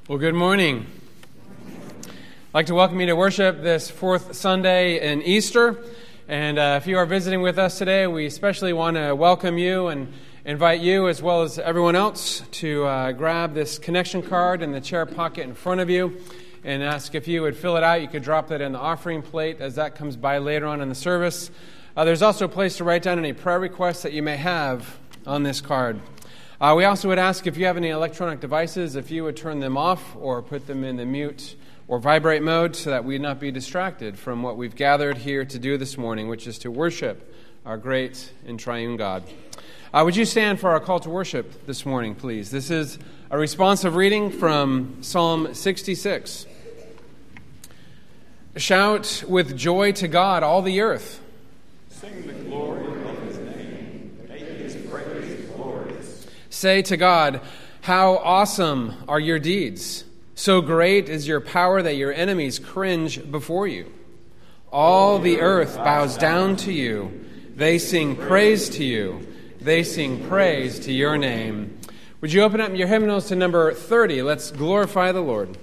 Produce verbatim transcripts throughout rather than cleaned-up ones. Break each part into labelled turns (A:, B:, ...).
A: Well, good morning. I'd like to welcome you to worship this fourth Sunday in Easter. And uh, if you are visiting with us today, we especially want to welcome you and invite you, as well as everyone else, to uh, grab this connection card in the chair pocket in front of you and ask if you would fill it out. You could drop that in the offering plate as that comes by later on in the service. Uh, there's also a place to write down any prayer requests that you may have on this card. Uh, we also would ask if you have any electronic devices, if you would turn them off or put them in the mute or vibrate mode so that we would not be distracted from what we've gathered here to do this morning, which is to worship our great and triune God. Uh, would you stand for our call to worship this morning, please? This is a responsive reading from Psalm sixty-six. Shout with joy to God, all the earth.
B: Sing the glory of his name. Make his praise glorious.
A: Say to God, how awesome are your deeds. So great is your power that your enemies cringe before you. All the earth bows down to you. They sing praise to you. They sing praise to your name. Would you open up your hymnals to number thirty? Let's glorify the Lord.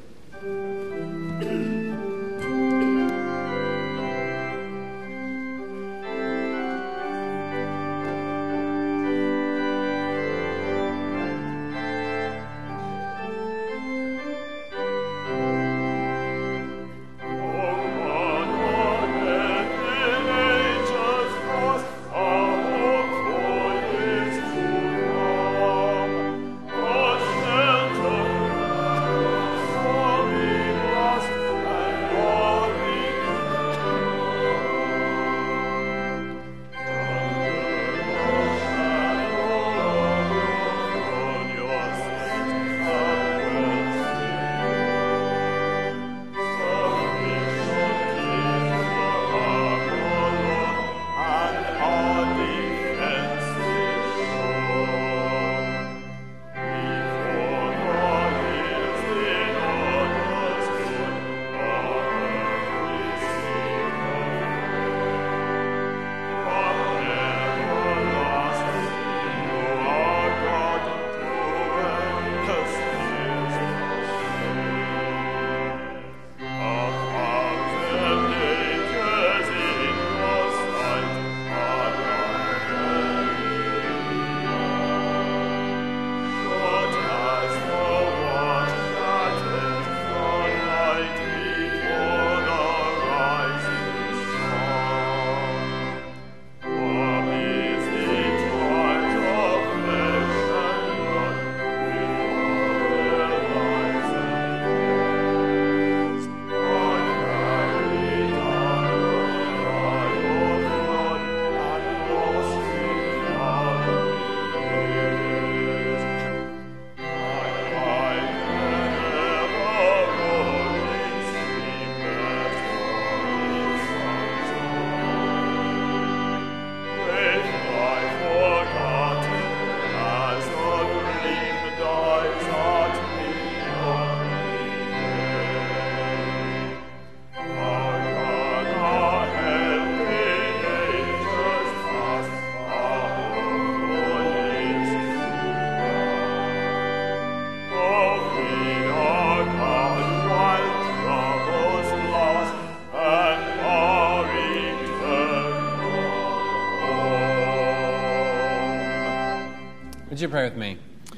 A: Would you pray with me?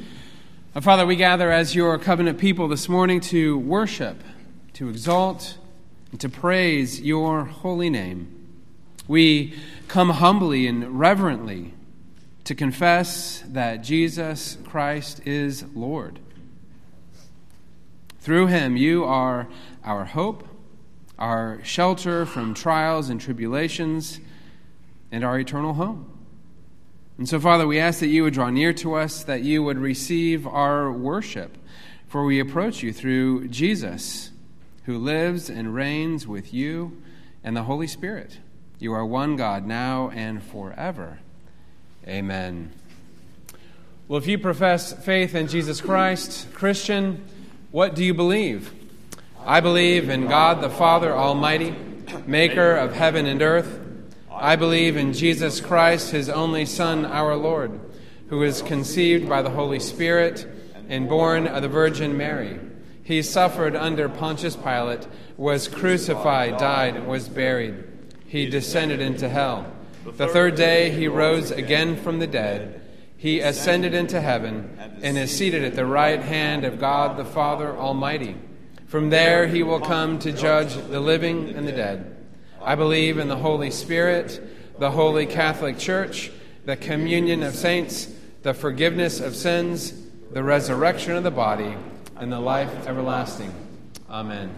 A: Uh, Father, we gather as your covenant people this morning to worship, to exalt, and to praise your holy name. We come humbly and reverently to confess that Jesus Christ is Lord. Through him, you are our hope, our shelter from trials and tribulations, and our eternal home. And so, Father, we ask that you would draw near to us, that you would receive our worship, for we approach you through Jesus, who lives and reigns with you and the Holy Spirit. You are one God, now and forever. Amen. Well, if you profess faith in Jesus Christ, Christian, what do you believe? I believe in God the Father Almighty, maker of heaven and earth. I believe in Jesus Christ, his only Son, our Lord, who was conceived by the Holy Spirit and born of the Virgin Mary. He suffered under Pontius Pilate, was crucified, died, and was buried. He descended into hell. The third day he rose again from the dead. He ascended into heaven and is seated at the right hand of God the Father Almighty. From there he will come to judge the living and the dead. I believe in the Holy Spirit, the Holy Catholic Church, the communion of saints, the forgiveness of sins, the resurrection of the body, and the life everlasting. Amen.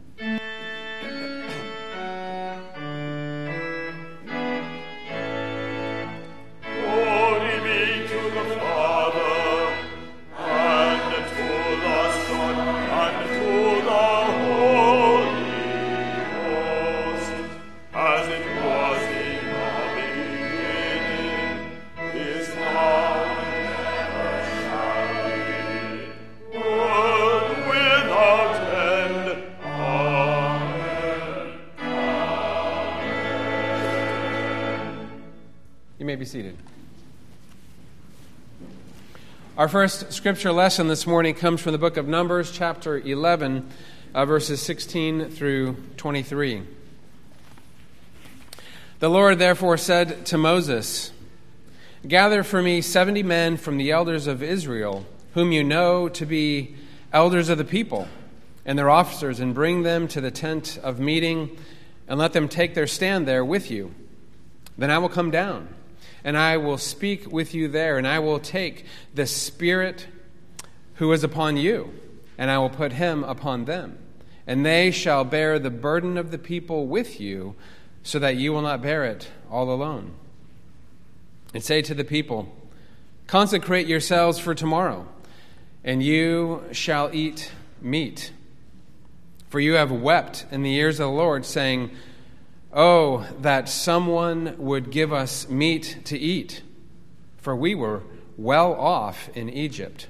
B: Glory be to the Father, and to the Son, and to the Holy Ghost, as it was in the beginning, is now, and ever shall be, world without end. Amen. Amen.
A: You may be seated. Our first scripture lesson this morning comes from the book of Numbers, chapter eleven, uh, verses sixteen through twenty-three. The Lord therefore said to Moses, "Gather for me seventy men from the elders of Israel, whom you know to be elders of the people, and their officers, and bring them to the tent of meeting, and let them take their stand there with you. Then I will come down, and I will speak with you there, and I will take the Spirit who is upon you, and I will put him upon them. And they shall bear the burden of the people with you, so that you will not bear it all alone. And say to the people, consecrate yourselves for tomorrow, and you shall eat meat. For you have wept in the ears of the Lord, saying, oh, that someone would give us meat to eat, for we were well off in Egypt.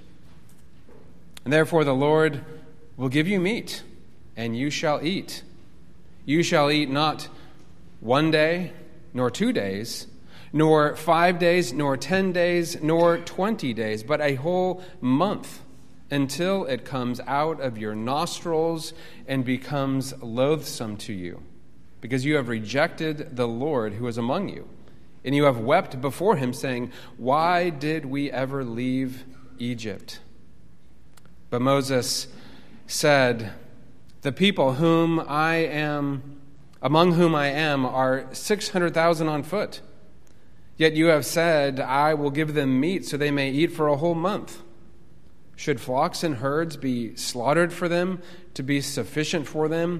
A: And therefore the Lord will give you meat, and you shall eat. You shall eat not one day, nor two days, nor five days, nor ten days, nor twenty days, but a whole month, until it comes out of your nostrils and becomes loathsome to you. Because you have rejected the Lord who is among you, and you have wept before him, saying, why did we ever leave Egypt? But Moses said, the people whom I am, among whom I am, are six hundred thousand on foot. Yet you have said, I will give them meat so they may eat for a whole month. Should flocks and herds be slaughtered for them to be sufficient for them?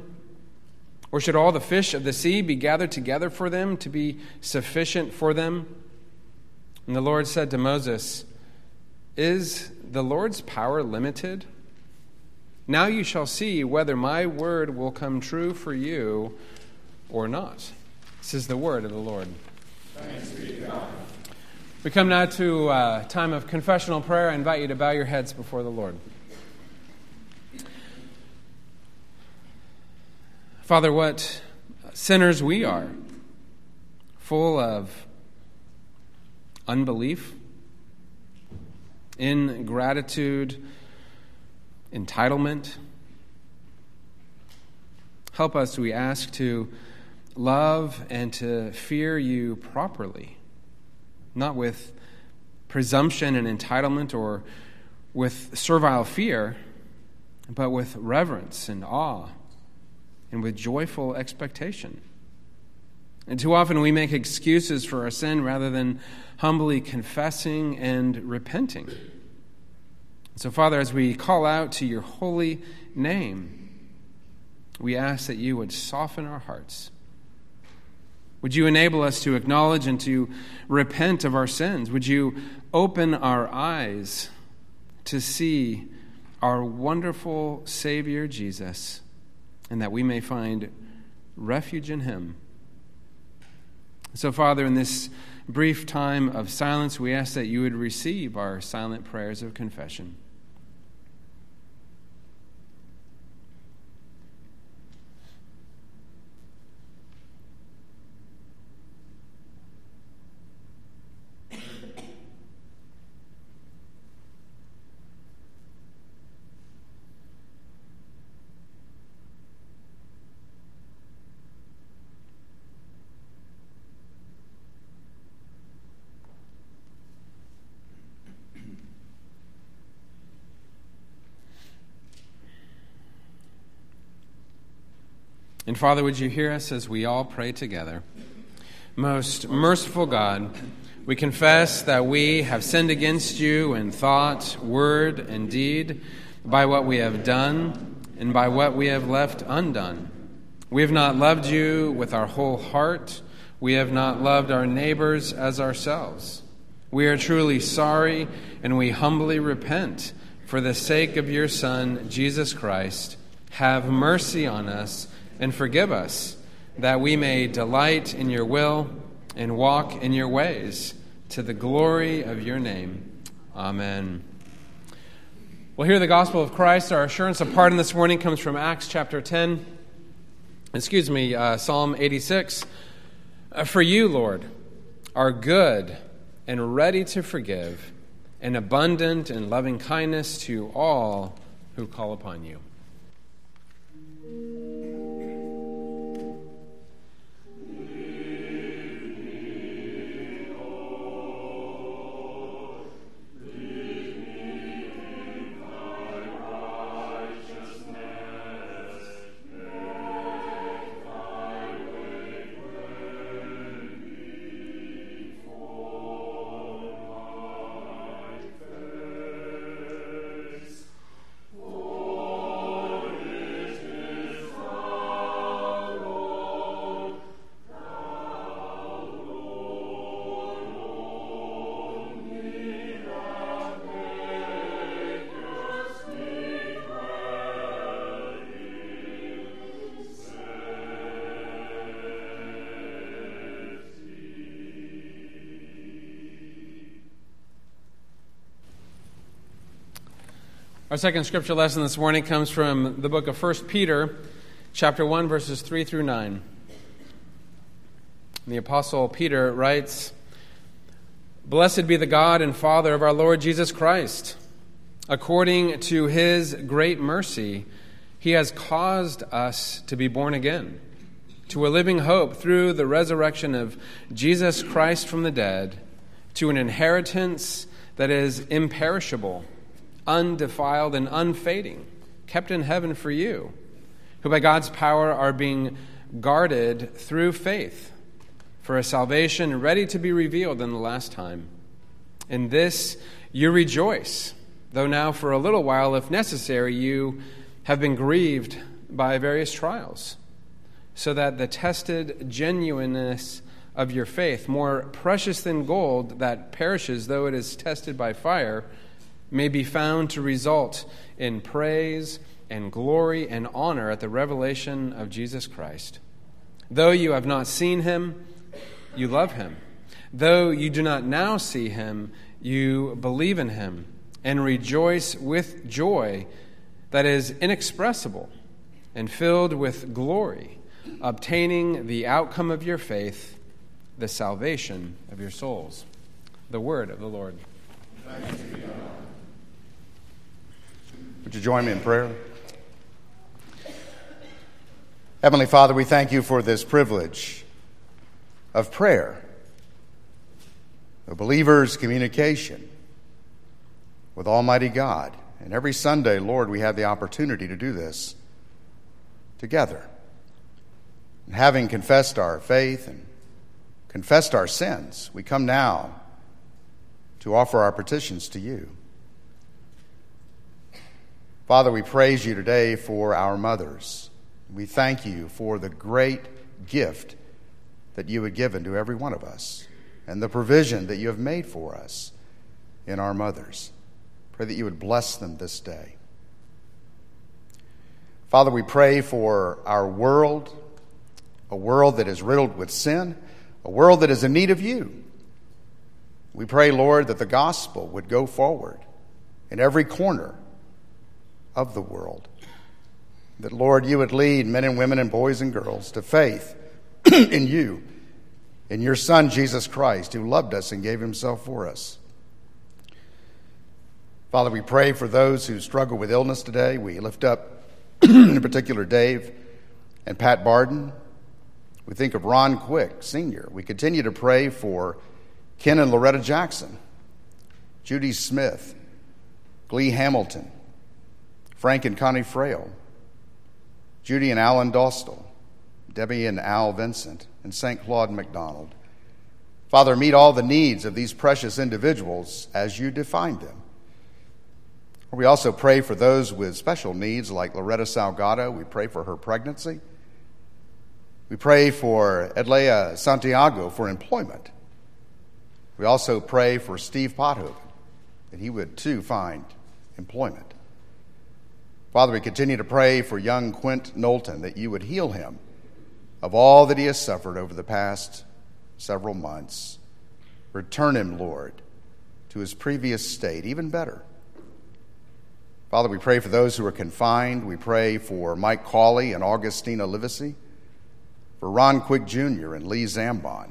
A: Or should all the fish of the sea be gathered together for them to be sufficient for them? And the Lord said to Moses, is the Lord's power limited? Now you shall see whether my word will come true for you or not. This is the word of the Lord.
B: Thanks be to God.
A: We come now to a time of confessional prayer. I invite you to bow your heads before the Lord. Father, what sinners we are, full of unbelief, ingratitude, entitlement. Help us, we ask, to love and to fear you properly, not with presumption and entitlement or with servile fear, but with reverence and awe and with joyful expectation. And too often we make excuses for our sin rather than humbly confessing and repenting. So, Father, as we call out to your holy name, we ask that you would soften our hearts. Would you enable us to acknowledge and to repent of our sins? Would you open our eyes to see our wonderful Savior, Jesus, and that we may find refuge in him? So, Father, in this brief time of silence, we ask that you would receive our silent prayers of confession. And Father, would you hear us as we all pray together? Most merciful God, we confess that we have sinned against you in thought, word, and deed, by what we have done and by what we have left undone. We have not loved you with our whole heart. We have not loved our neighbors as ourselves. We are truly sorry, and we humbly repent. For the sake of your Son, Jesus Christ, have mercy on us and forgive us, that we may delight in your will and walk in your ways, to the glory of your name. Amen. Well, hear the gospel of Christ. Our assurance of pardon this morning comes from Acts chapter ten. Excuse me, uh, Psalm eighty-six. Uh, For you, Lord, are good and ready to forgive, and abundant in loving kindness to all who call upon you. Our second scripture lesson this morning comes from the book of First Peter, chapter one, verses three through nine. The Apostle Peter writes, "Blessed be the God and Father of our Lord Jesus Christ. According to his great mercy, he has caused us to be born again, to a living hope through the resurrection of Jesus Christ from the dead, to an inheritance that is imperishable, undefiled and unfading, kept in heaven for you, who by God's power are being guarded through faith for a salvation ready to be revealed in the last time. In this you rejoice, though now for a little while, if necessary, you have been grieved by various trials, so that the tested genuineness of your faith, more precious than gold that perishes though it is tested by fire, may be found to result in praise and glory and honor at the revelation of Jesus Christ. Though you have not seen him, you love him. Though you do not now see him, you believe in him and rejoice with joy that is inexpressible and filled with glory, obtaining the outcome of your faith, the salvation of your souls." The word of the Lord. Thanks be to God.
C: Would you join me in prayer? Heavenly Father, we thank you for this privilege of prayer, a believer's communication with Almighty God. And every Sunday, Lord, we have the opportunity to do this together. And having confessed our faith and confessed our sins, we come now to offer our petitions to you. Father, we praise you today for our mothers. We thank you for the great gift that you have given to every one of us and the provision that you have made for us in our mothers. Pray that you would bless them this day. Father, we pray for our world, a world that is riddled with sin, a world that is in need of you. We pray, Lord, that the gospel would go forward in every corner of the world. That, Lord, you would lead men and women and boys and girls to faith in you, in your Son, Jesus Christ, who loved us and gave himself for us. Father, we pray for those who struggle with illness today. We lift up, in particular, Dave and Pat Barden. We think of Ron Quick, Senior We continue to pray for Ken and Loretta Jackson, Judy Smith, Glee Hamilton, Frank and Connie Frail, Judy and Alan Dostal, Debbie and Al Vincent, and Saint Claude MacDonald. Father, meet all the needs of these precious individuals as you define them. We also pray for those with special needs like Loretta Salgado. We pray for her pregnancy. We pray for Edlea Santiago for employment. We also pray for Steve Pothoven, that he would too find employment. Father, we continue to pray for young Quint Knowlton, that you would heal him of all that he has suffered over the past several months. Return him, Lord, to his previous state, even better. Father, we pray for those who are confined. We pray for Mike Cawley and Augustina Livesey, for Ron Quick Junior and Lee Zambon.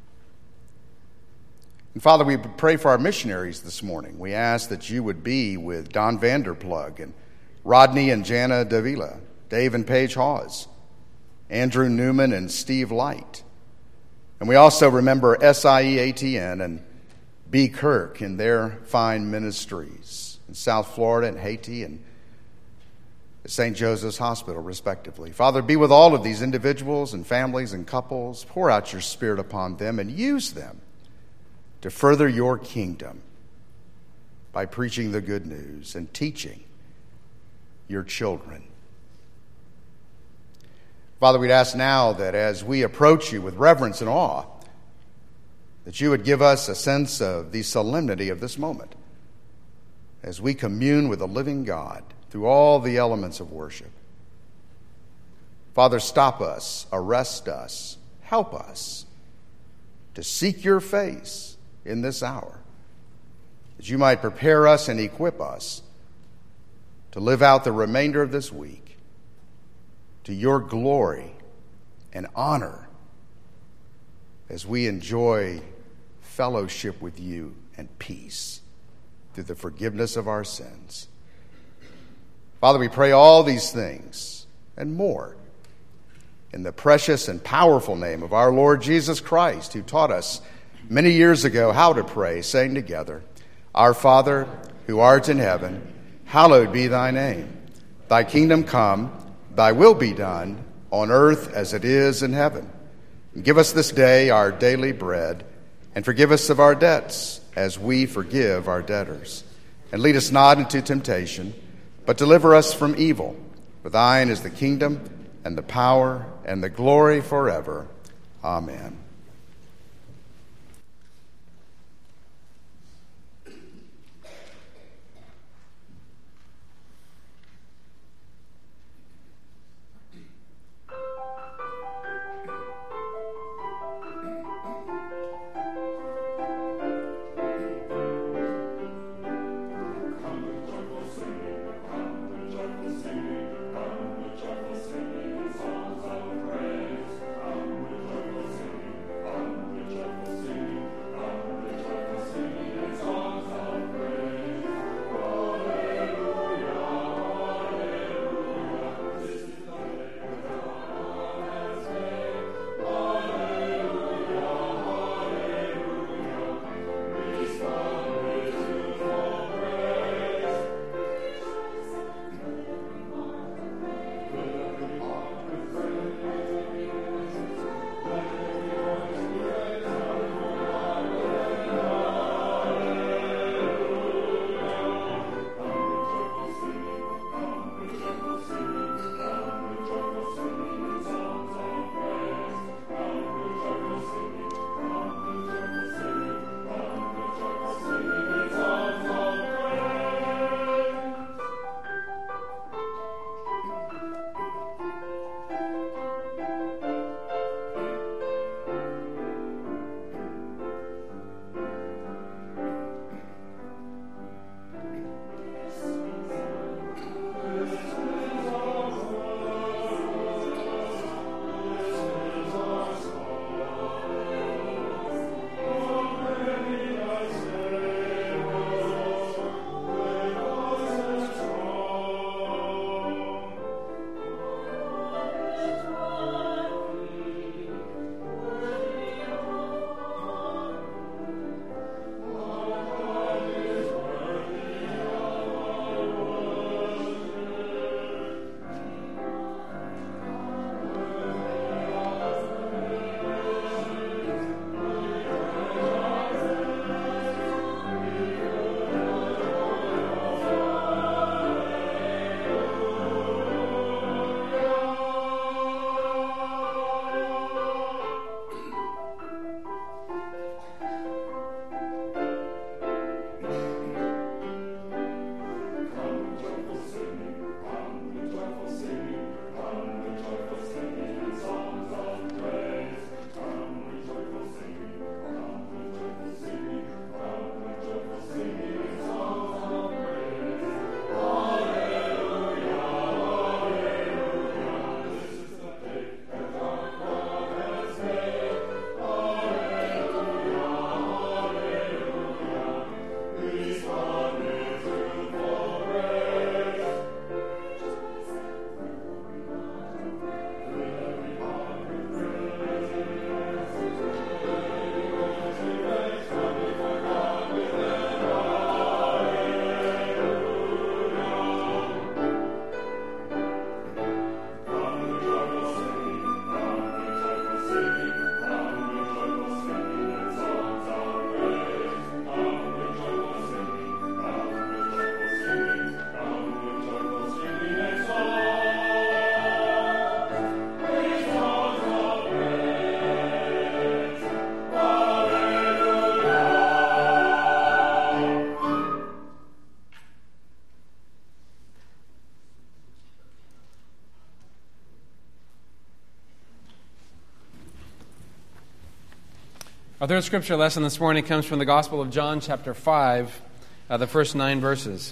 C: And Father, we pray for our missionaries this morning. We ask that you would be with Don Vanderplug and Rodney and Jana Davila, Dave and Paige Hawes, Andrew Newman and Steve Light. And we also remember S I E A T N and B. Kirk in their fine ministries in South Florida and Haiti and at Saint Joseph's Hospital, respectively. Father, be with all of these individuals and families and couples. Pour out your Spirit upon them and use them to further your kingdom by preaching the good news and teaching your children. Father, we'd ask now that as we approach you with reverence and awe, that you would give us a sense of the solemnity of this moment as we commune with the living God through all the elements of worship. Father, stop us, arrest us, help us to seek your face in this hour, that you might prepare us and equip us to live out the remainder of this week to your glory and honor as we enjoy fellowship with you and peace through the forgiveness of our sins. Father, we pray all these things and more in the precious and powerful name of our Lord Jesus Christ, who taught us many years ago how to pray, saying together, Our Father, who art in heaven, hallowed be thy name. Thy kingdom come, thy will be done, on earth as it is in heaven. And give us this day our daily bread, and forgive us of our debts, as we forgive our debtors. And lead us not into temptation, but deliver us from evil. For thine is the kingdom, and the power, and the glory forever. Amen.
A: Our third scripture lesson this morning comes from the Gospel of John, chapter five, uh, the first nine verses.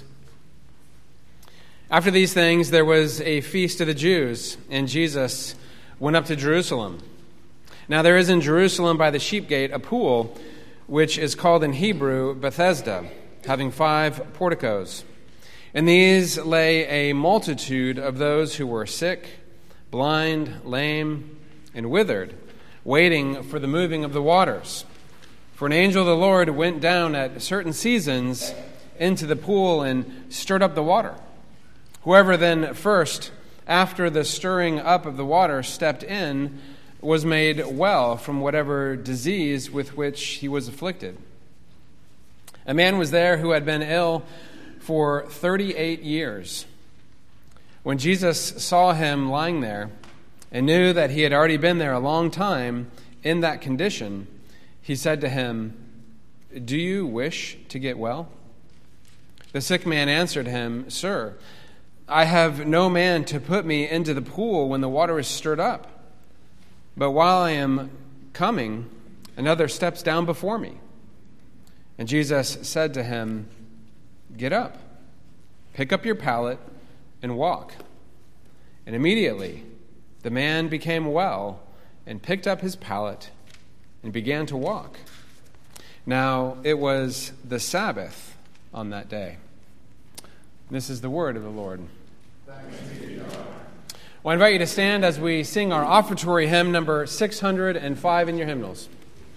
A: After these things, there was a feast of the Jews, and Jesus went up to Jerusalem. Now there is in Jerusalem by the sheep gate a pool, which is called in Hebrew Bethesda, having five porticos. In these lay a multitude of those who were sick, blind, lame, and withered, waiting for the moving of the waters. For an angel of the Lord went down at certain seasons into the pool and stirred up the water. Whoever then first, after the stirring up of the water, stepped in, was made well from whatever disease with which he was afflicted. A man was there who had been ill for thirty-eight years. When Jesus saw him lying there and knew that he had already been there a long time in that condition, he said to him, "Do you wish to get well?" The sick man answered him, "Sir, I have no man to put me into the pool when the water is stirred up. But while I am coming, another steps down before me." And Jesus said to him, "Get up, pick up your pallet, and walk." And immediately the man became well and picked up his pallet and began to walk. Now it was the Sabbath on that day. This is the word of the Lord.
B: Thanks be to God.
A: Well, I invite you to stand as we sing our offertory hymn number six hundred five in your hymnals.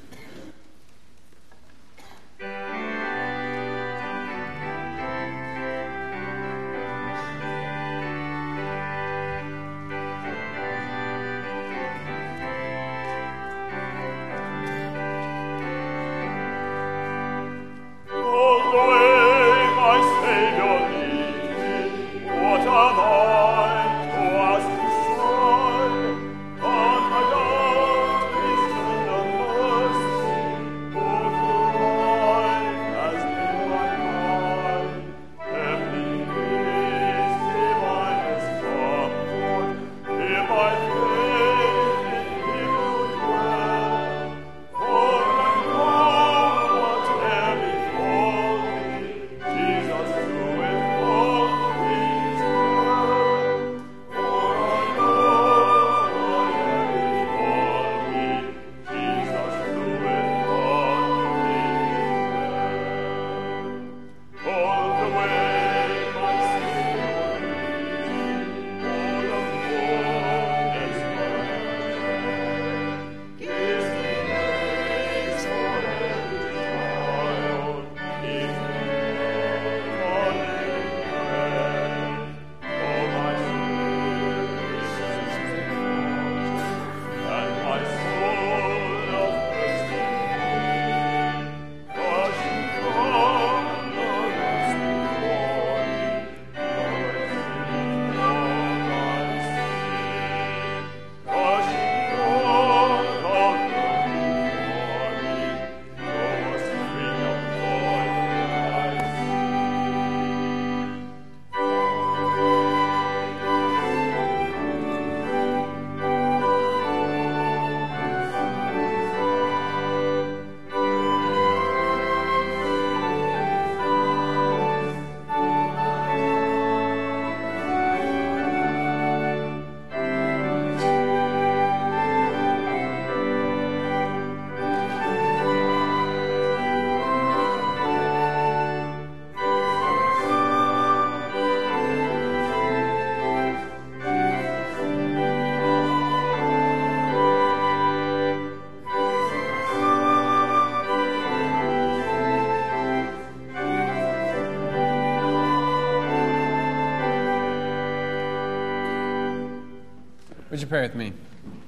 A: Would you pray with me?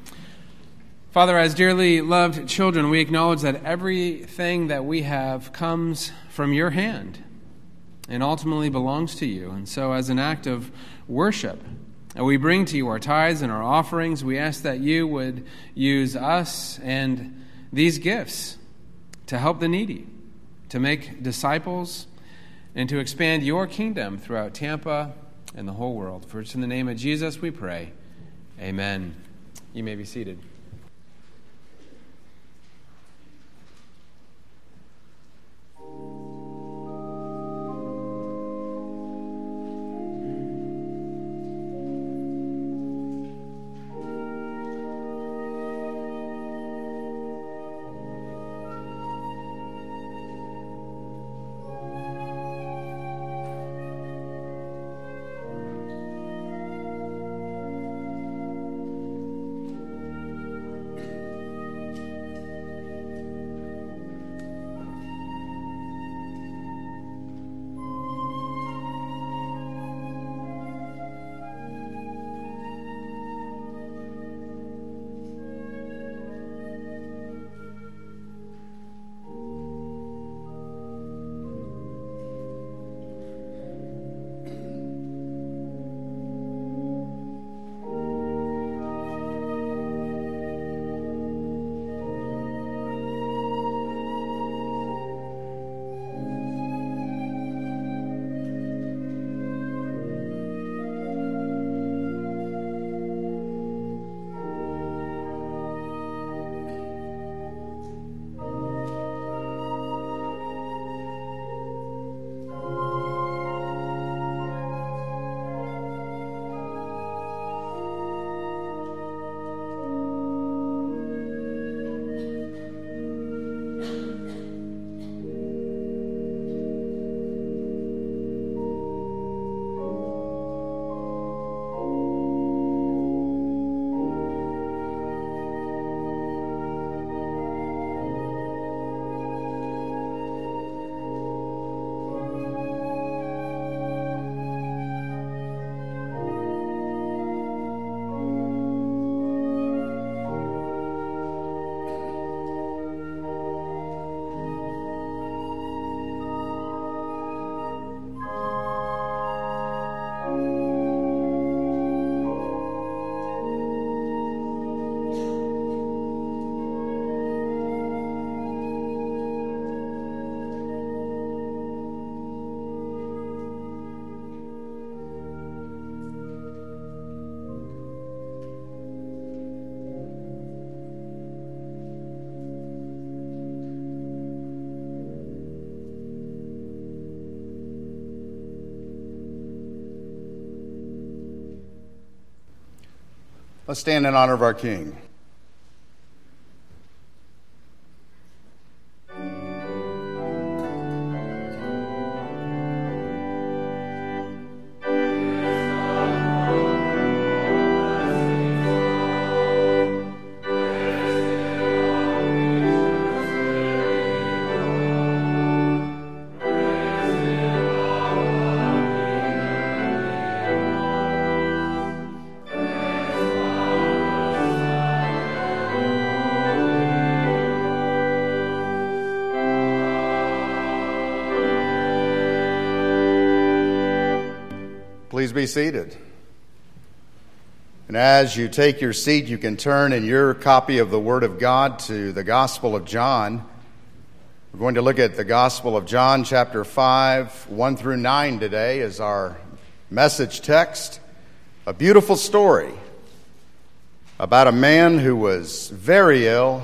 A: Father, as dearly loved children, we acknowledge that everything that we have comes from your hand and ultimately belongs to you. And so as an act of worship, we bring to you our tithes and our offerings. We ask that you would use us and these gifts to help the needy, to make disciples, and to expand your kingdom throughout Tampa and the whole world. For it's in the name of Jesus we pray. Amen. You may be seated.
C: Let's stand in honor of our King. Please be seated. And as you take your seat, you can turn in your copy of the Word of God to the Gospel of John. We're going to look at the Gospel of John, chapter five, one through nine today as our message text. A beautiful story about a man who was very ill,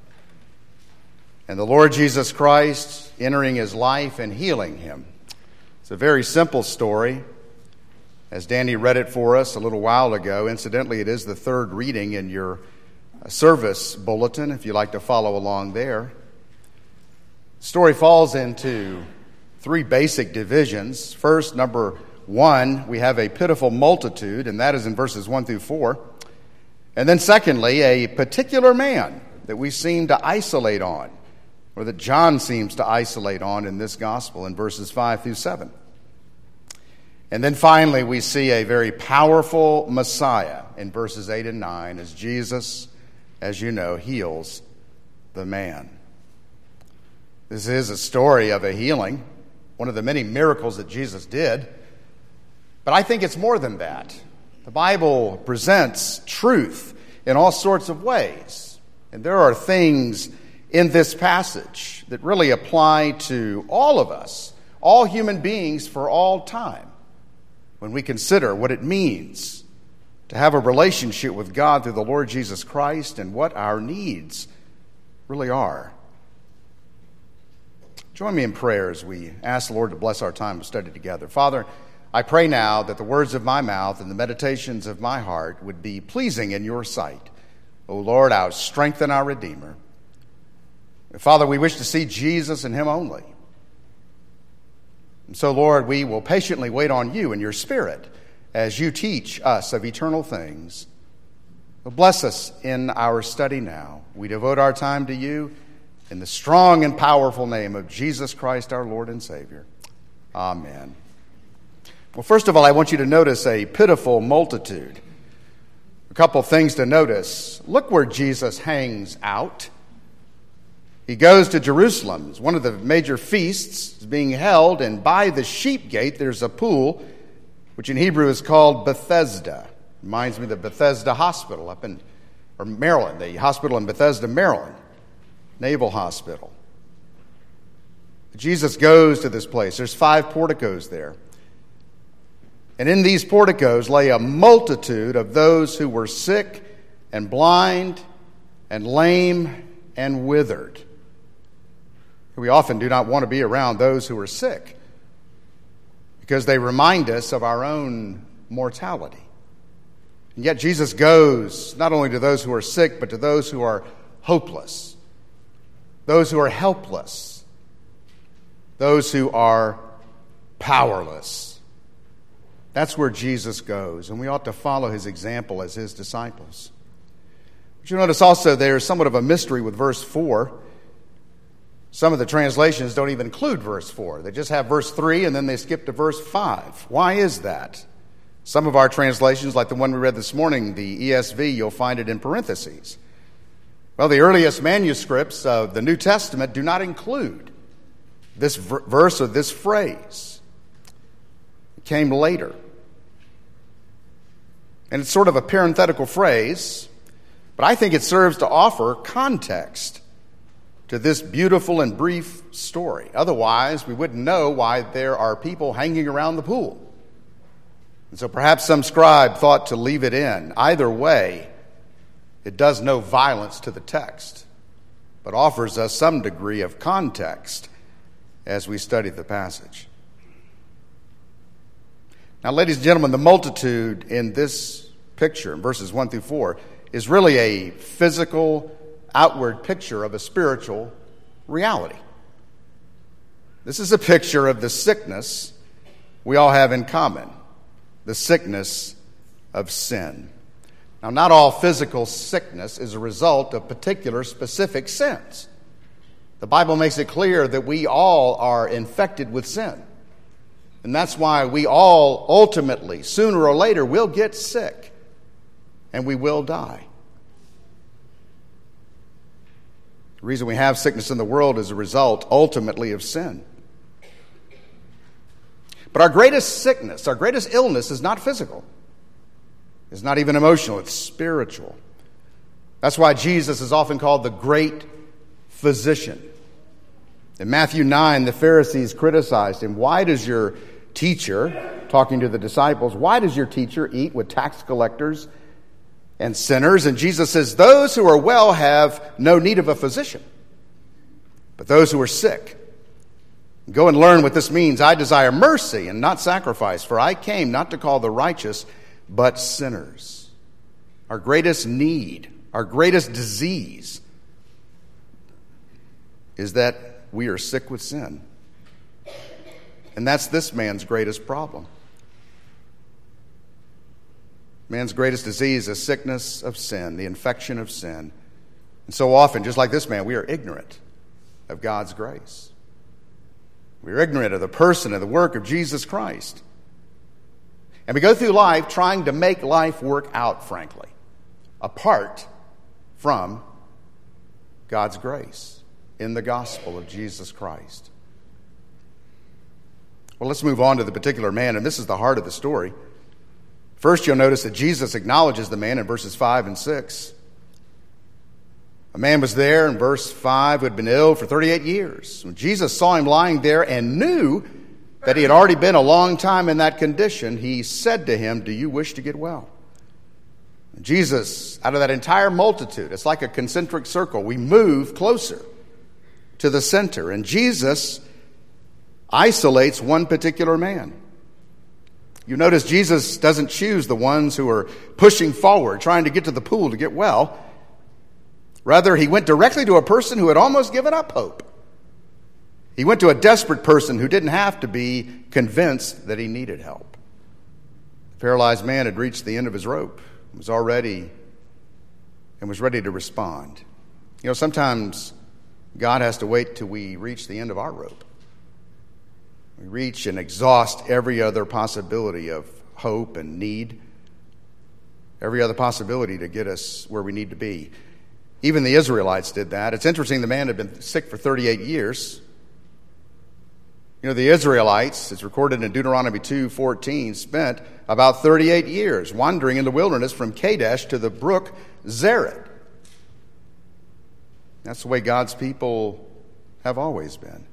C: and the Lord Jesus Christ entering his life and healing him. It's a very simple story. As Danny read it for us a little while ago, incidentally, it is the third reading in your service bulletin, if you'd like to follow along there. The story falls into three basic divisions. First, number one, we have a pitiful multitude, and that is in verses one through four. And then secondly, a particular man that we seem to isolate on, or that John seems to isolate on in this gospel in verses five through seven. And then finally, we see a very powerful Messiah in verses eight and nine as Jesus, as you know, heals the man. This is a story of a healing, one of the many miracles that Jesus did. But I think it's more than that. The Bible presents truth in all sorts of ways. And there are things in this passage that really apply to all of us, all human beings for all time. When we consider what it means to have a relationship with God through the Lord Jesus Christ and what our needs really are. Join me in prayer as we ask the Lord to bless our time of study together. Father, I pray now that the words of my mouth and the meditations of my heart would be pleasing in your sight. O Lord, our strength and our Redeemer. Father, we wish to see Jesus and him only. And so, Lord, we will patiently wait on you and your Spirit as you teach us of eternal things. Bless us in our study now. We devote our time to you in the strong and powerful name of Jesus Christ, our Lord and Savior. Amen. Well, first of all, I want you to notice a pitiful multitude. A couple things to notice. Look where Jesus hangs out. He goes to Jerusalem. It's one of the major feasts being held, and by the sheep gate there's a pool, which in Hebrew is called Bethesda. Reminds me of the Bethesda Hospital up in or Maryland, the hospital in Bethesda, Maryland, Naval Hospital. Jesus goes to this place. There's five porticos there. And in these porticos lay a multitude of those who were sick and blind and lame and withered. We often do not want to be around those who are sick because they remind us of our own mortality. And yet Jesus goes not only to those who are sick, but to those who are hopeless, those who are helpless, those who are powerless. That's where Jesus goes, and we ought to follow his example as his disciples. But you notice also there's somewhat of a mystery with verse four. Some of the translations don't even include verse four. They just have verse three and then they skip to verse five. Why is that? Some of our translations, like the one we read this morning, the E S V, you'll find it in parentheses. Well, the earliest manuscripts of the New Testament do not include this verse or this phrase. It came later. And it's sort of a parenthetical phrase, but I think it serves to offer context to this beautiful and brief story. Otherwise, we wouldn't know why there are people hanging around the pool. And so perhaps some scribe thought to leave it in. Either way, it does no violence to the text, but offers us some degree of context as we study the passage. Now, ladies and gentlemen, the multitude in this picture in verses one through four is really a physical, outward picture of a spiritual reality. This is a picture of the sickness we all have in common, the sickness of sin. Now, not all physical sickness is a result of particular specific sins. The Bible makes it clear that we all are infected with sin. And that's why we all ultimately, sooner or later, will get sick and we will die. The reason we have sickness in the world is a result, ultimately, of sin. But our greatest sickness, our greatest illness is not physical. It's not even emotional, it's spiritual. That's why Jesus is often called the great physician. In Matthew nine, the Pharisees criticized him. Why does your teacher, talking to the disciples, why does your teacher eat with tax collectors and sinners? And Jesus says, those who are well have no need of a physician, but those who are sick. Go and learn what this means. I desire mercy and not sacrifice, for I came not to call the righteous, but sinners. Our greatest need, our greatest disease is that we are sick with sin. And that's this man's greatest problem. Man's greatest disease is sickness of sin, the infection of sin. And so often, just like this man, we are ignorant of God's grace. We are ignorant of the person and the work of Jesus Christ. And we go through life trying to make life work out, frankly, apart from God's grace in the gospel of Jesus Christ. Well, let's move on to the particular man, and this is the heart of the story. First, you'll notice that Jesus acknowledges the man in verses five and six. A man was there in verse five who had been ill for thirty-eight years. When Jesus saw him lying there and knew that he had already been a long time in that condition, he said to him, do you wish to get well? And Jesus, out of that entire multitude, it's like a concentric circle. We move closer to the center. And Jesus isolates one particular man. You notice Jesus doesn't choose the ones who are pushing forward, trying to get to the pool to get well. Rather, he went directly to a person who had almost given up hope. He went to a desperate person who didn't have to be convinced that he needed help. The paralyzed man had reached the end of his rope, was already and was ready to respond. You know, sometimes God has to wait till we reach the end of our rope. We reach and exhaust every other possibility of hope and need, every other possibility to get us where we need to be. Even the Israelites did that. It's interesting, the man had been sick for thirty-eight years. You know, the Israelites, it's recorded in Deuteronomy two fourteen, spent about thirty-eight years wandering in the wilderness from Kadesh to the brook Zered. That's the way God's people have always been.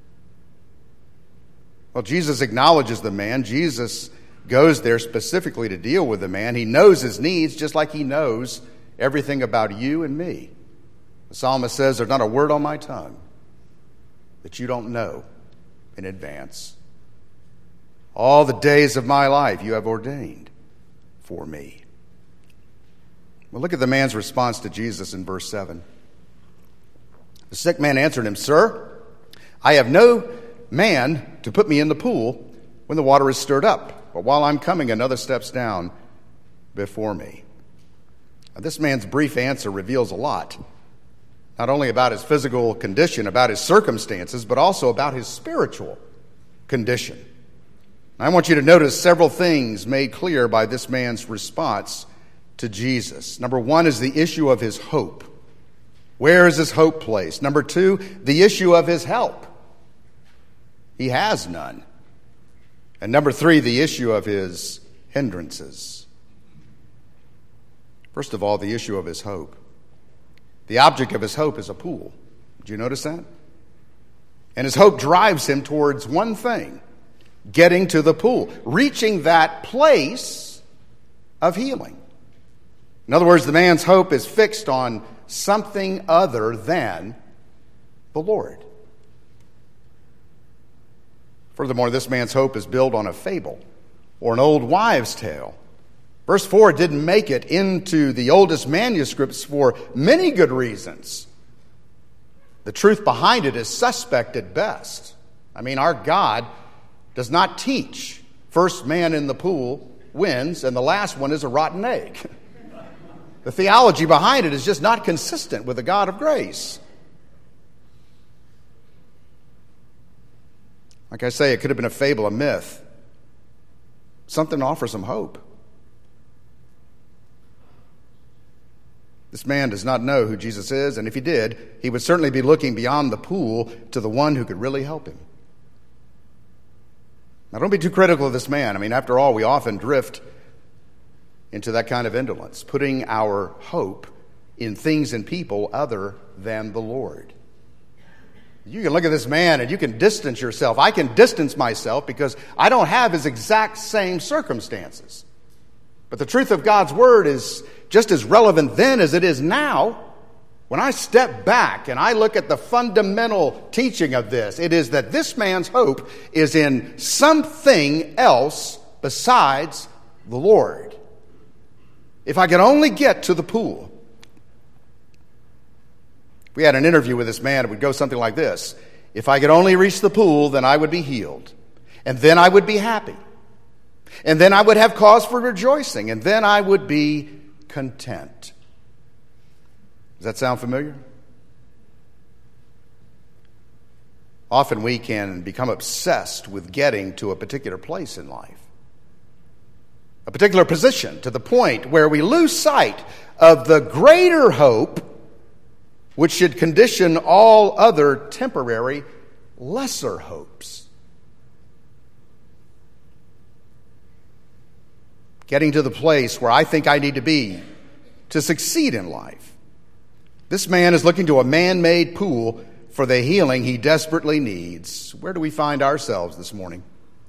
C: Well, Jesus acknowledges the man. Jesus goes there specifically to deal with the man. He knows his needs just like he knows everything about you and me. The psalmist says, there's not a word on my tongue that you don't know in advance. All the days of my life you have ordained for me. Well, look at the man's response to Jesus in verse seven. The sick man answered him, Sir, I have no man to put me in the pool when the water is stirred up, but while I'm coming, another steps down before me. Now, this man's brief answer reveals a lot, not only about his physical condition, about his circumstances, but also about his spiritual condition. I want you to notice several things made clear by this man's response to Jesus. Number one is the issue of his hope. Where is his hope placed? Number two, the issue of his help. He has none. And number three, the issue of his hindrances. First of all, the issue of his hope. The object of his hope is a pool. Did you notice that? And his hope drives him towards one thing, getting to the pool, reaching that place of healing. In other words, the man's hope is fixed on something other than the Lord. Furthermore, this man's hope is built on a fable or an old wives' tale Verse four didn't make it into the oldest manuscripts for many good reasons. The truth behind it is suspect at best. I mean, our God does not teach first man in the pool wins and the last one is a rotten egg. The theology behind it is just not consistent with the God of grace. Like I say, it could have been a fable, a myth. Something to offer some hope. This man does not know who Jesus is, and if he did, he would certainly be looking beyond the pool to the one who could really help him. Now, don't be too critical of this man. I mean, after all, we often drift into that kind of indolence, putting our hope in things and people other than the Lord. You can look at this man and you can distance yourself. I can distance myself because I don't have his exact same circumstances. But the truth of God's Word is just as relevant then as it is now. When I step back and I look at the fundamental teaching of this, it is that this man's hope is in something else besides the Lord. If I could only get to the pool. If we had an interview with this man, it would go something like this. If I could only reach the pool, then I would be healed. And then I would be happy. And then I would have cause for rejoicing. And then I would be content. Does that sound familiar? Often we can become obsessed with getting to a particular place in life, a particular position, to the point where we lose sight of the greater hope which should condition all other temporary, lesser hopes. Getting to the place where I think I need to be to succeed in life. This man is looking to a man-made pool for the healing he desperately needs. Where do we find ourselves this morning?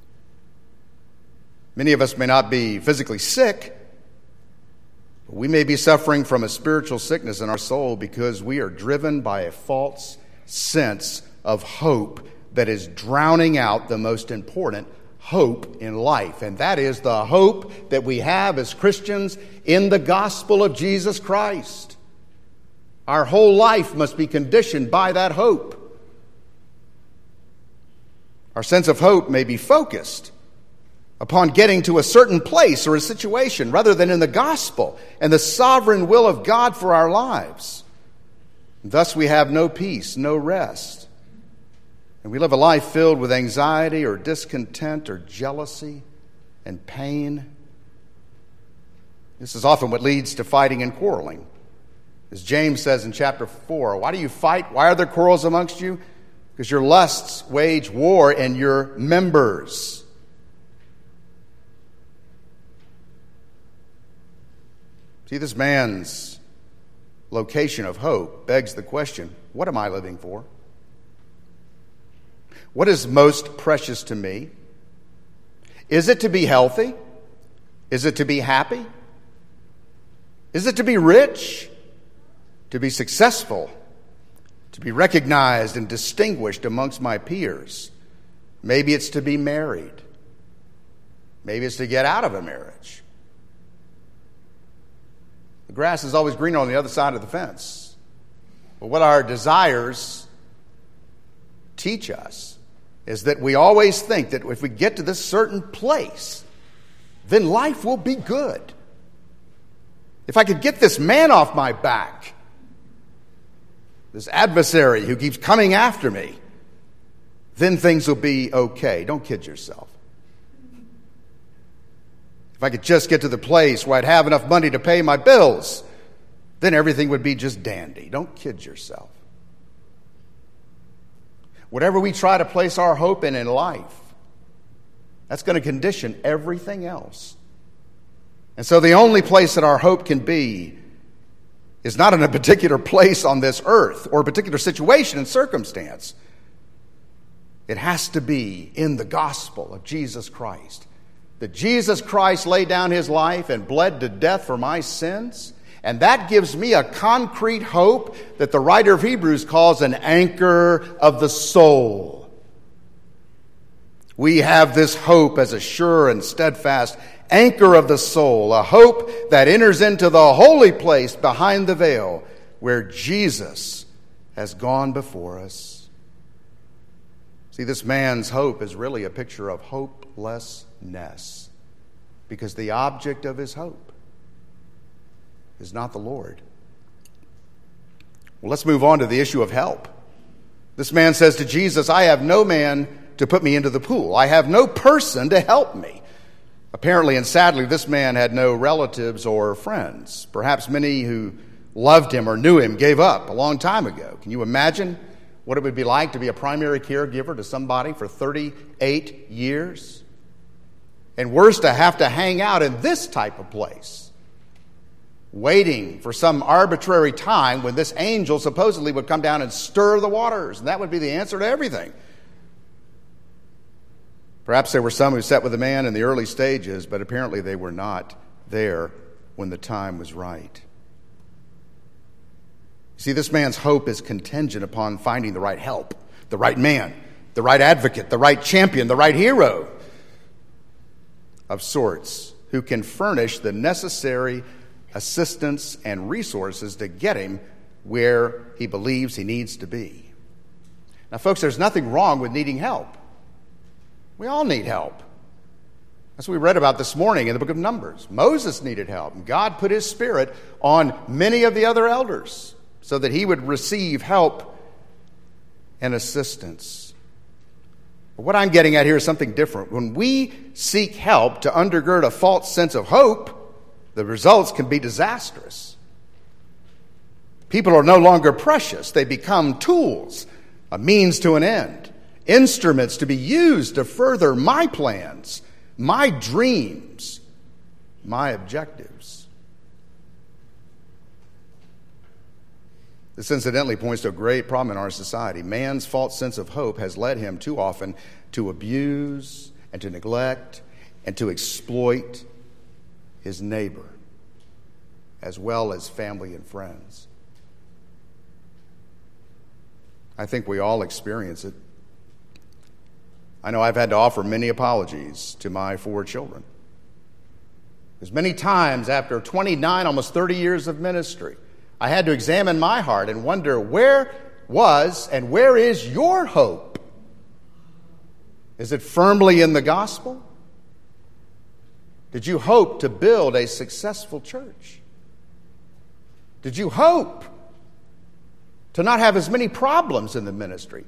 C: Many of us may not be physically sick, but we may be suffering from a spiritual sickness in our soul because we are driven by a false sense of hope that is drowning out the most important hope in life. And that is the hope that we have as Christians in the gospel of Jesus Christ. Our whole life must be conditioned by that hope. Our sense of hope may be focused upon getting to a certain place or a situation rather than in the gospel and the sovereign will of God for our lives. Thus we have no peace, no rest. And we live a life filled with anxiety or discontent or jealousy and pain. This is often what leads to fighting and quarreling. As James says in chapter four, why do you fight? Why are there quarrels amongst you? Because your lusts wage war in your members. See, this man's location of hope begs the question, what am I living for? What is most precious to me? Is it to be healthy? Is it to be happy? Is it to be rich? To be successful? To be recognized and distinguished amongst my peers? Maybe it's to be married. Maybe it's to get out of a marriage. The grass is always greener on the other side of the fence. But what our desires teach us is that we always think that if we get to this certain place, then life will be good. If I could get this man off my back, this adversary who keeps coming after me, then things will be okay. Don't kid yourself. If I could just get to the place where I'd have enough money to pay my bills, then everything would be just dandy. Don't kid yourself. Whatever we try to place our hope in in life, that's going to condition everything else. And so the only place that our hope can be is not in a particular place on this earth or a particular situation and circumstance. It has to be in the gospel of Jesus Christ. That Jesus Christ laid down his life and bled to death for my sins. And that gives me a concrete hope that the writer of Hebrews calls an anchor of the soul. We have this hope as a sure and steadfast anchor of the soul, a hope that enters into the holy place behind the veil where Jesus has gone before us. See, this man's hope is really a picture of hopelessness, because the object of his hope is not the Lord. Well, let's move on to the issue of help. This man says to Jesus, I have no man to put me into the pool. I have no person to help me. Apparently and sadly, this man had no relatives or friends. Perhaps many who loved him or knew him gave up a long time ago. Can you imagine what it would be like to be a primary caregiver to somebody for thirty-eight years? And worse, to have to hang out in this type of place, waiting for some arbitrary time when this angel supposedly would come down and stir the waters, and that would be the answer to everything. Perhaps there were some who sat with the man in the early stages, but apparently they were not there when the time was right. See, this man's hope is contingent upon finding the right help, the right man, the right advocate, the right champion, the right hero of sorts, who can furnish the necessary assistance and resources to get him where he believes he needs to be. Now, folks, there's nothing wrong with needing help. We all need help. That's what we read about this morning in the book of Numbers. Moses needed help, and God put his Spirit on many of the other elders so that he would receive help and assistance. But what I'm getting at here is something different. When we seek help to undergird a false sense of hope, the results can be disastrous. People are no longer precious. They become tools, a means to an end, instruments to be used to further my plans, my dreams, my objectives. This incidentally points to a great problem in our society. Man's false sense of hope has led him too often to abuse and to neglect and to exploit his neighbor, as well as family and friends. I think we all experience it. I know I've had to offer many apologies to my four children. Because many times after twenty-nine, almost thirty years of ministry, I had to examine my heart and wonder, where was and where is your hope? Is it firmly in the gospel? Did you hope to build a successful church? Did you hope to not have as many problems in the ministry?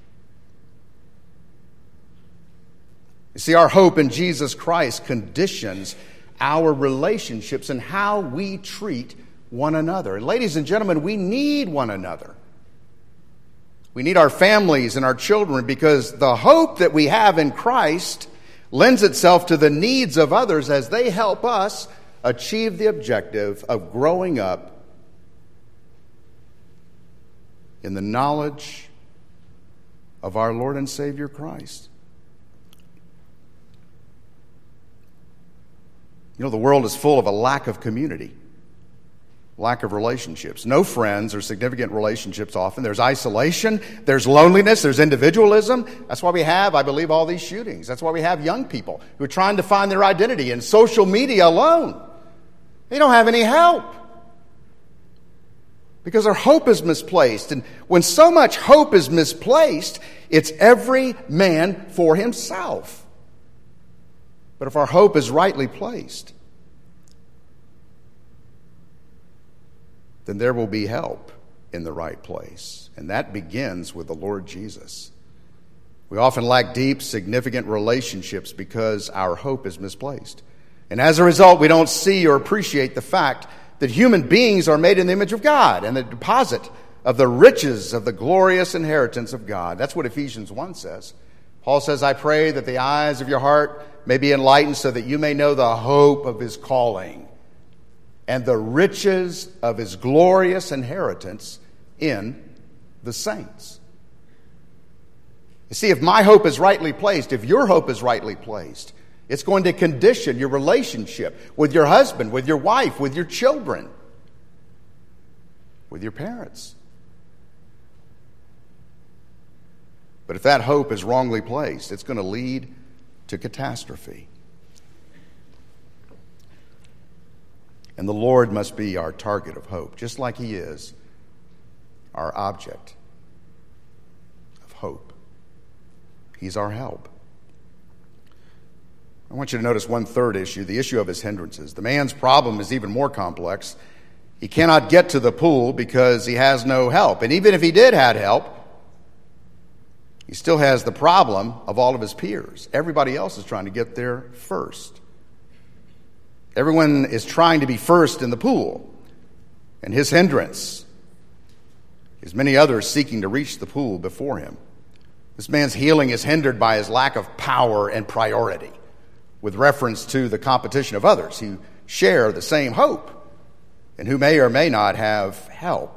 C: You see, our hope in Jesus Christ conditions our relationships and how we treat one another. And ladies and gentlemen, we need one another. We need our families and our children, because the hope that we have in Christ lends itself to the needs of others as they help us achieve the objective of growing up in the knowledge of our Lord and Savior Christ. You know, the world is full of a lack of community, lack of relationships. No friends or significant relationships often. There's isolation, there's loneliness, there's individualism. That's why we have, I believe, all these shootings. That's why we have young people who are trying to find their identity in social media alone. They don't have any help because their hope is misplaced. And when so much hope is misplaced, it's every man for himself. But if our hope is rightly placed, then there will be help in the right place. And that begins with the Lord Jesus. We often lack deep, significant relationships because our hope is misplaced. And as a result, we don't see or appreciate the fact that human beings are made in the image of God and the deposit of the riches of the glorious inheritance of God. That's what Ephesians one says. Paul says, I pray that the eyes of your heart may be enlightened so that you may know the hope of his calling and the riches of his glorious inheritance in the saints. You see, if my hope is rightly placed, if your hope is rightly placed, it's going to condition your relationship with your husband, with your wife, with your children, with your parents. But if that hope is wrongly placed, it's going to lead to catastrophe. And the Lord must be our target of hope, just like he is our object of hope. He's our help. I want you to notice one third issue, the issue of his hindrances. The man's problem is even more complex. He cannot get to the pool because he has no help. And even if he did have help, he still has the problem of all of his peers. Everybody else is trying to get there first. Everyone is trying to be first in the pool. And his hindrance is many others seeking to reach the pool before him. This man's healing is hindered by his lack of power and priority, with reference to the competition of others who share the same hope and who may or may not have help.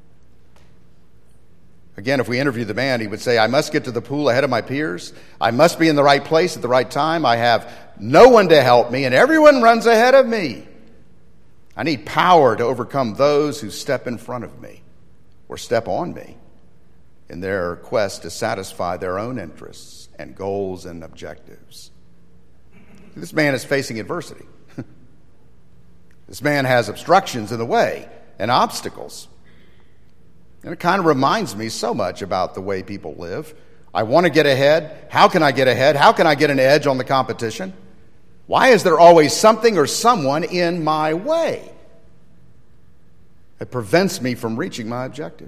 C: Again, if we interview the man, he would say, I must get to the pool ahead of my peers. I must be in the right place at the right time. I have no one to help me, and everyone runs ahead of me. I need power to overcome those who step in front of me or step on me in their quest to satisfy their own interests and goals and objectives. This man is facing adversity. This man has obstructions in the way and obstacles. And it kind of reminds me so much about the way people live. I want to get ahead. How can I get ahead? How can I get an edge on the competition? Why is there always something or someone in my way that prevents me from reaching my objective?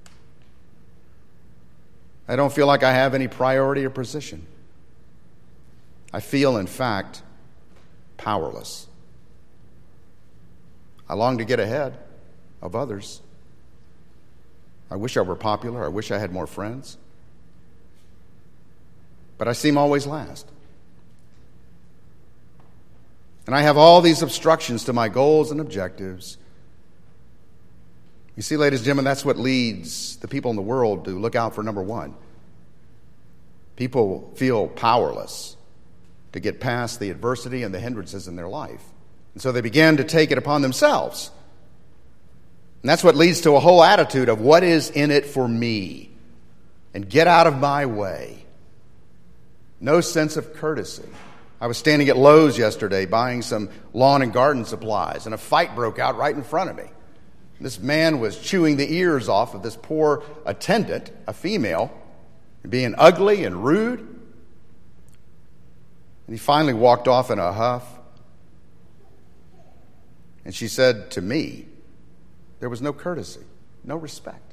C: I don't feel like I have any priority or position. I feel, in fact, powerless. I long to get ahead of others. I wish I were popular. I wish I had more friends. But I seem always last. And I have all these obstructions to my goals and objectives. You see, ladies and gentlemen, that's what leads the people in the world to look out for number one. People feel powerless to get past the adversity and the hindrances in their life. And so they begin to take it upon themselves. And that's what leads to a whole attitude of what is in it for me, and get out of my way. No sense of courtesy. I was standing at Lowe's yesterday buying some lawn and garden supplies, and a fight broke out right in front of me. This man was chewing the ears off of this poor attendant, a female, being ugly and rude. And he finally walked off in a huff. And she said to me, there was no courtesy, no respect.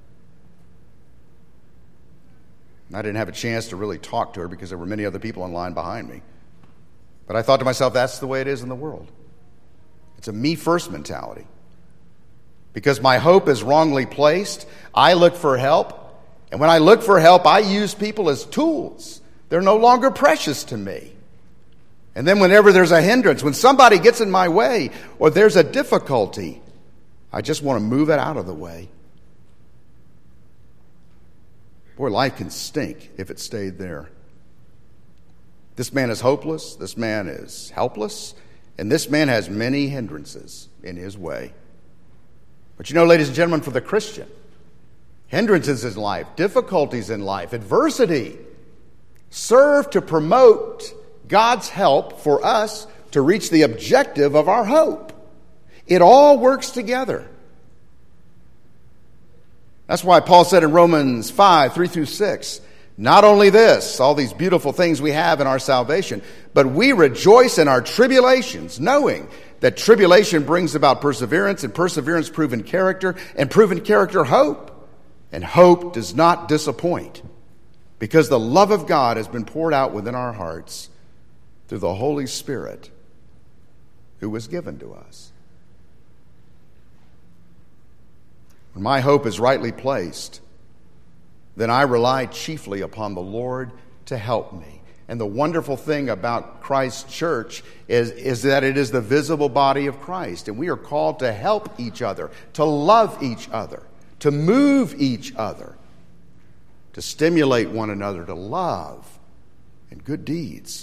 C: And I didn't have a chance to really talk to her because there were many other people in line behind me. But I thought to myself, that's the way it is in the world. It's a me-first mentality. Because my hope is wrongly placed, I look for help. And when I look for help, I use people as tools. They're no longer precious to me. And then whenever there's a hindrance, when somebody gets in my way or there's a difficulty, I just want to move it out of the way. Boy, life can stink if it stayed there. This man is hopeless, this man is helpless, and this man has many hindrances in his way. But you know, ladies and gentlemen, for the Christian, hindrances in life, difficulties in life, adversity serve to promote God's help for us to reach the objective of our hope. It all works together. That's why Paul said in Romans five, three through six, not only this, all these beautiful things we have in our salvation, but we rejoice in our tribulations, knowing that tribulation brings about perseverance, and perseverance proven character, and proven character hope. And hope does not disappoint, because the love of God has been poured out within our hearts through the Holy Spirit who was given to us. When my hope is rightly placed, then I rely chiefly upon the Lord to help me. And the wonderful thing about Christ's church is, is that it is the visible body of Christ. And we are called to help each other, to love each other, to move each other, to stimulate one another to love and good deeds.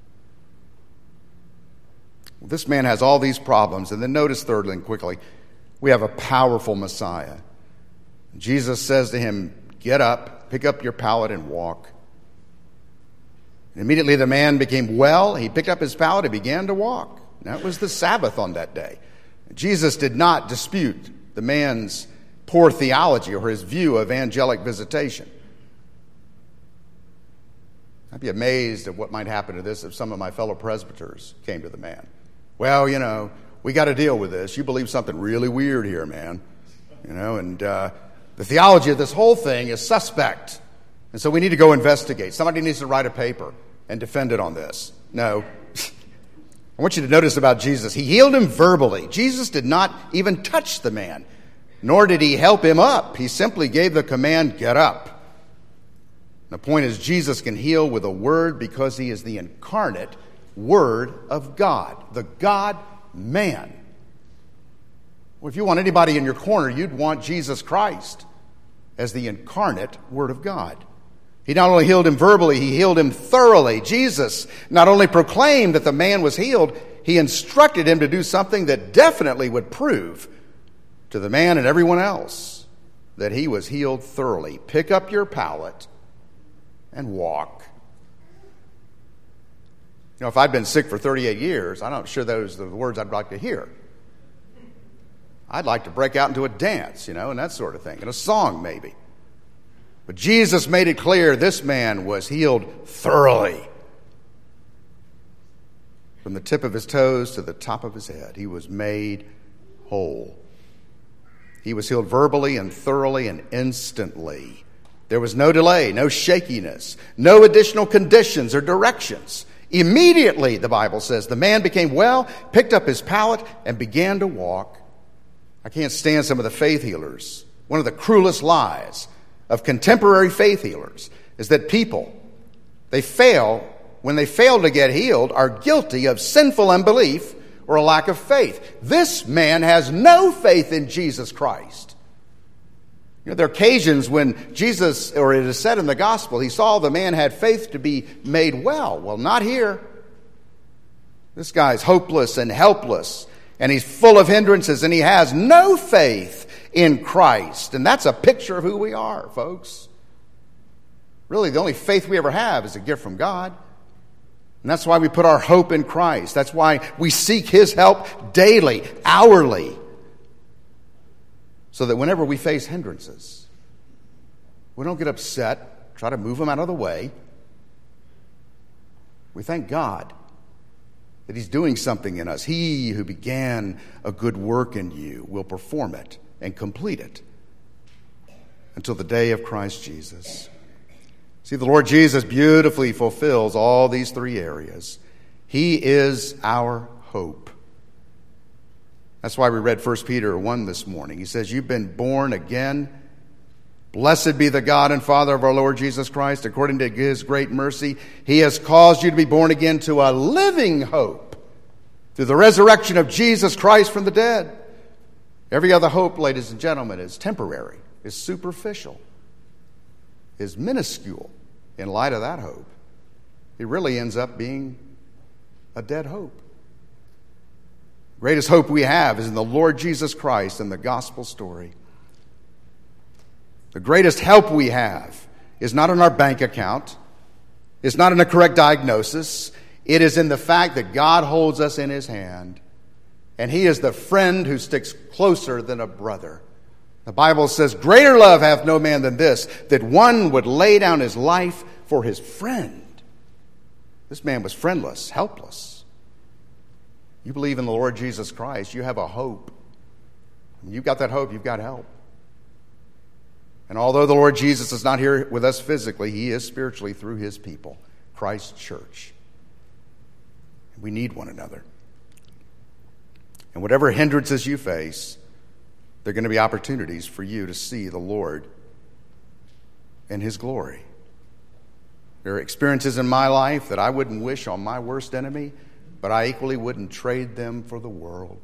C: Well, this man has all these problems. And then notice thirdly and quickly, we have a powerful Messiah. Jesus says to him, get up, pick up your pallet and walk. And immediately the man became well. He picked up his pallet and began to walk. And that was the Sabbath on that day. Jesus did not dispute the man's poor theology or his view of angelic visitation. I'd be amazed at what might happen to this if some of my fellow presbyters came to the man. Well, you know, we got to deal with this. You believe something really weird here, man. You know, and uh, the theology of this whole thing is suspect. And so we need to go investigate. Somebody needs to write a paper and defend it on this. No. I want you to notice about Jesus. He healed him verbally. Jesus did not even touch the man, nor did he help him up. He simply gave the command, get up. The point is, Jesus can heal with a word because he is the incarnate Word of God, the God-man. Well, if you want anybody in your corner, you'd want Jesus Christ as the incarnate Word of God. He not only healed him verbally, he healed him thoroughly. Jesus not only proclaimed that the man was healed, he instructed him to do something that definitely would prove to the man and everyone else that he was healed thoroughly. Pick up your pallet and walk. You know, if I'd been sick for thirty-eight years, I'm not sure those are the words I'd like to hear. I'd like to break out into a dance, you know, and that sort of thing, and a song maybe. But Jesus made it clear this man was healed thoroughly. From the tip of his toes to the top of his head, he was made whole. He was healed verbally and thoroughly and instantly. There was no delay, no shakiness, no additional conditions or directions. Immediately, the Bible says, the man became well, picked up his pallet, and began to walk. I can't stand some of the faith healers. One of the cruelest lies of contemporary faith healers is that people, they fail, when they fail to get healed, are guilty of sinful unbelief or a lack of faith. This man has no faith in Jesus Christ. You know, there are occasions when Jesus, or it is said in the gospel, he saw the man had faith to be made well. Well, not here. This guy's hopeless and helpless, and he's full of hindrances, and he has no faith in Christ. And that's a picture of who we are, folks. Really, the only faith we ever have is a gift from God. And that's why we put our hope in Christ. That's why we seek his help daily, hourly, so that whenever we face hindrances, we don't get upset, try to move them out of the way. We thank God that he's doing something in us. He who began a good work in you will perform it and complete it until the day of Christ Jesus. See, the Lord Jesus beautifully fulfills all these three areas. He is our hope. That's why we read First Peter one this morning. He says, you've been born again. Blessed be the God and Father of our Lord Jesus Christ. According to his great mercy, he has caused you to be born again to a living hope through the resurrection of Jesus Christ from the dead. Every other hope, ladies and gentlemen, is temporary, is superficial, is minuscule in light of that hope. It really ends up being a dead hope. The greatest hope we have is in the Lord Jesus Christ and the gospel story. The greatest help we have is not in our bank account. It's not in a correct diagnosis. It is in the fact that God holds us in his hand. And he is the friend who sticks closer than a brother. The Bible says, greater love hath no man than this, that one would lay down his life for his friend. This man was friendless, helpless. You believe in the Lord Jesus Christ, you have a hope. When you've got that hope, you've got help. And although the Lord Jesus is not here with us physically, he is spiritually through his people, Christ's church. We need one another. And whatever hindrances you face, there are going to be opportunities for you to see the Lord in his glory. There are experiences in my life that I wouldn't wish on my worst enemy, but I equally wouldn't trade them for the world.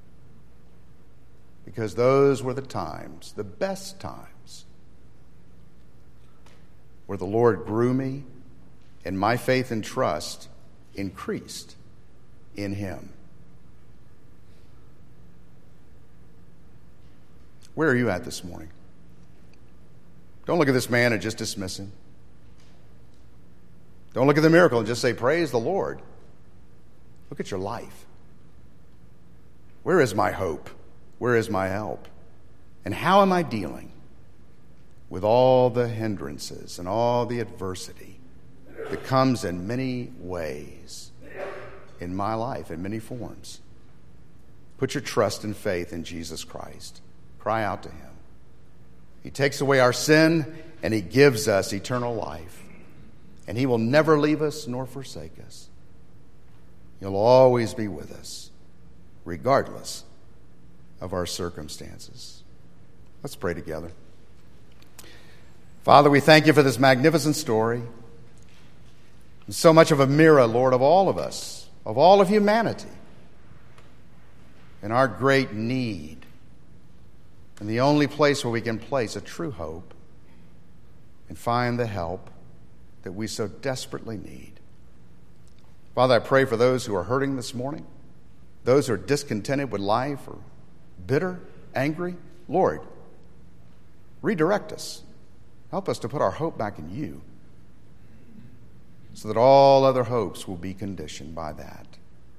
C: Because those were the times, the best times, where the Lord grew me and my faith and trust increased in him. Where are you at this morning? Don't look at this man and just dismiss him. Don't look at the miracle and just say, praise the Lord. Look at your life. Where is my hope? Where is my help? And how am I dealing with all the hindrances and all the adversity that comes in many ways in my life, in many forms? Put your trust and faith in Jesus Christ. Cry out to him. He takes away our sin and he gives us eternal life. And he will never leave us nor forsake us. He'll always be with us, regardless of our circumstances. Let's pray together. Father, we thank you for this magnificent story. And so much of a mirror, Lord, of all of us, of all of humanity, and our great need, and the only place where we can place a true hope and find the help that we so desperately need. Father, I pray for those who are hurting this morning, those who are discontented with life or bitter, angry. Lord, redirect us. Help us to put our hope back in you so that all other hopes will be conditioned by that.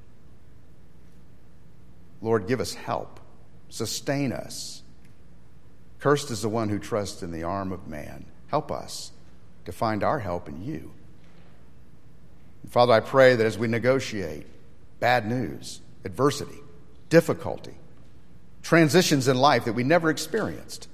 C: Lord, give us help. Sustain us. Cursed is the one who trusts in the arm of man. Help us to find our help in you. And Father, I pray that as we negotiate bad news, adversity, difficulty, transitions in life that we never experienced,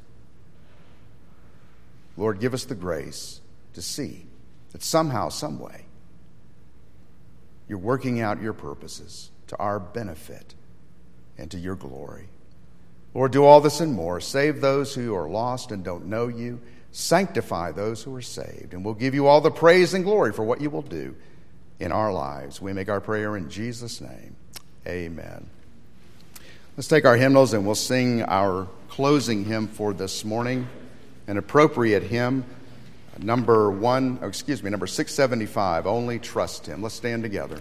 C: Lord, give us the grace to see that somehow, some way, you're working out your purposes to our benefit and to your glory. Lord, do all this and more. Save those who are lost and don't know you. Sanctify those who are saved. And we'll give you all the praise and glory for what you will do in our lives. We make our prayer in Jesus' name. Amen. Let's take our hymnals and we'll sing our closing hymn for this morning, an appropriate hymn, number one, oh, excuse me, number six seventy-five, Only Trust Him. Let's stand together.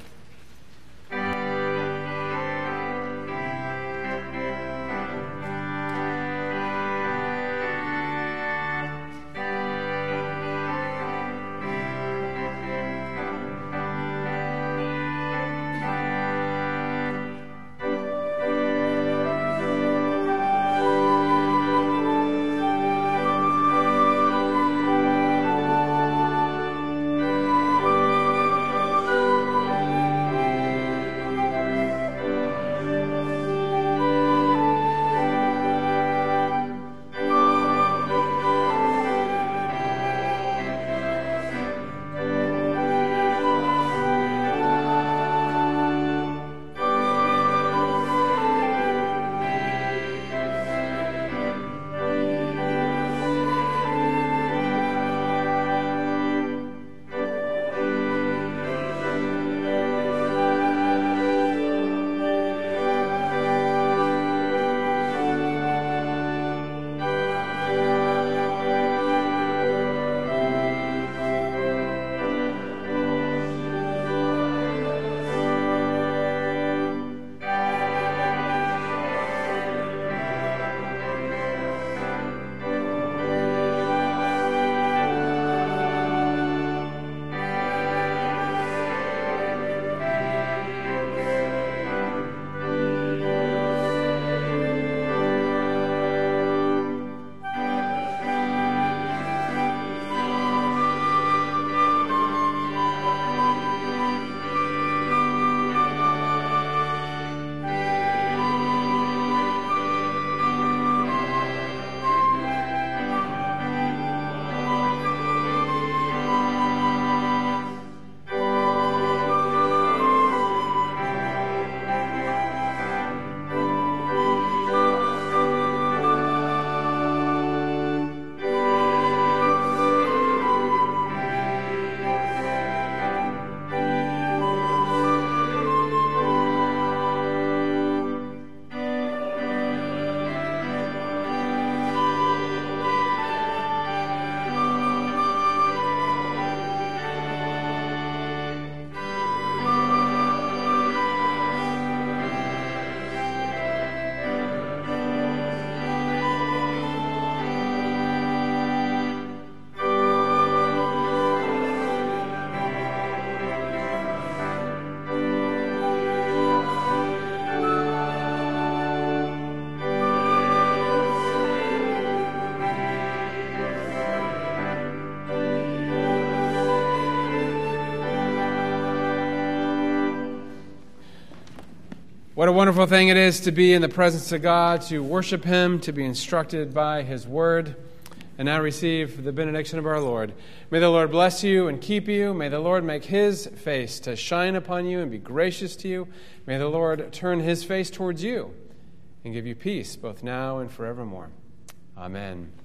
A: What a wonderful thing it is to be in the presence of God, to worship Him, to be instructed by His Word. And now receive the benediction of our Lord. May the Lord bless you and keep you. May the Lord make His face to shine upon you and be gracious to you. May the Lord turn His face towards you and give you peace both now and forevermore. Amen.